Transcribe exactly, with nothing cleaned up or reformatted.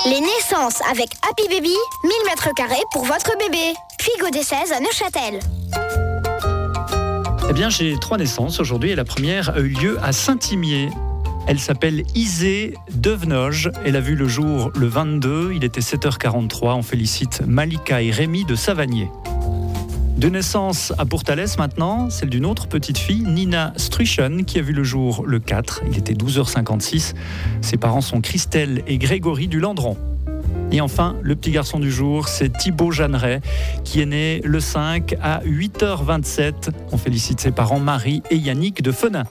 Les naissances avec Happy Baby, mille mètres carrés pour votre bébé. Puis Godet seize à Neuchâtel. Eh bien, j'ai trois naissances aujourd'hui et la première a eu lieu à Saint-Imier. Elle s'appelle Isée Devenoge. Elle a vu le jour le vingt-deux, il était sept heures quarante-trois. On félicite Malika et Rémi de Savagnier. De naissance à Pourtalès maintenant, celle d'une autre petite fille, Nina Struchen, qui a vu le jour le quatre, il était douze heures cinquante-six. Ses parents sont Christelle et Grégory du Landron. Et enfin, le petit garçon du jour, c'est Thibaut Jeanneret, qui est né le cinq à huit heures vingt-sept. On félicite ses parents Marie et Yannick de Fenin.